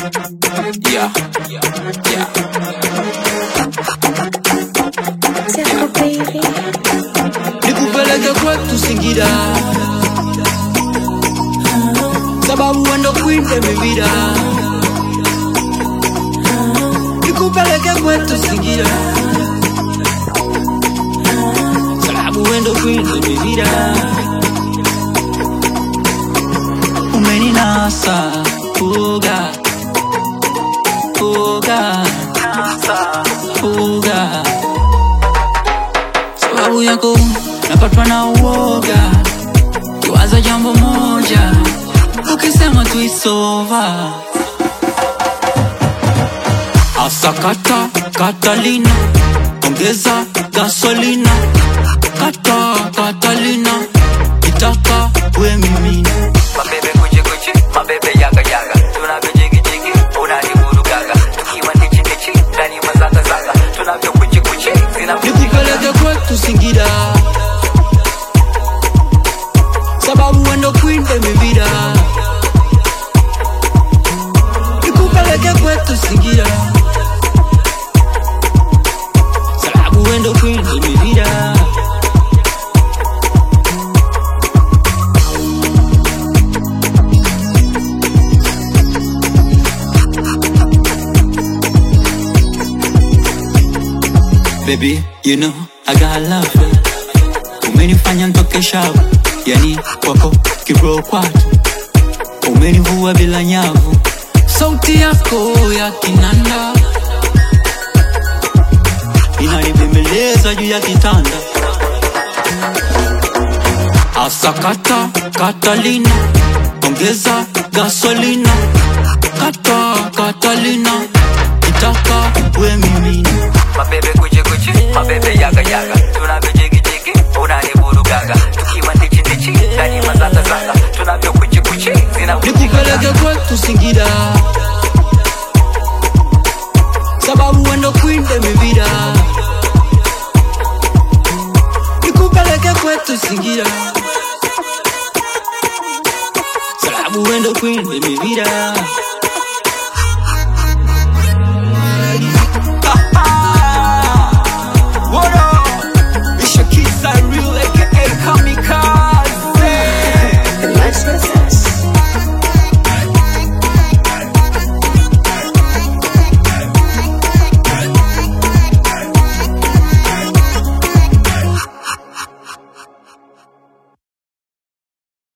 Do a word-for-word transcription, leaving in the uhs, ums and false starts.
Yeah, yeah, yeah. Tell baby. Nikupeleke kwetu Singida, sababu wendo kuinde mivida. Nikupeleke kwetu Singida, sababu wendo kuinde mivida. Umeninasa, uga, uga, uga. Sababu yako napatwa na uoga, kiwaza jambo moja, ukisema tu it's over. Asakata, Catalina, ongeza gasolina. Kata, Catalina, kitaka we mimina. Mabebe kuchi kuchi, mabebe yaga yaga. Tunavyo jigi jigi, unaniburu gaga. Tukiwa ndichi ndichi, ndani mazanga zanga. Tunavyo kuchi kuchi, zinavyo Nikupeleke kwetu Singida, sababu wendo kuinde mivida. Nikupeleke kwetu Singida, sababu wendo kuinde mivida. Baby, you know I got love for you. Umenifanya ntoke shavu, yani kwako kibro kwatu. Umenivua bila nyavu, sauti yako ya kinanda inanibembeleza juu ya kitanda. Asakata, Catalina, ongeza gasolina. Kata, Catalina, kitaka we mimina. mabebe kuchi kuchi, mabebe yaga yaga. Tunavyo jigi jigi, unaniburu gaga. Tukiwa ndichi ndichi, ndani mazanga zanga. Tunavyo kuchi kuchi, zinavyo Nikupeleke kwetu Singida, sababu wendo kuinde mivida. Nikupeleke kwetu Singida, sababu wendo kuinde mivida.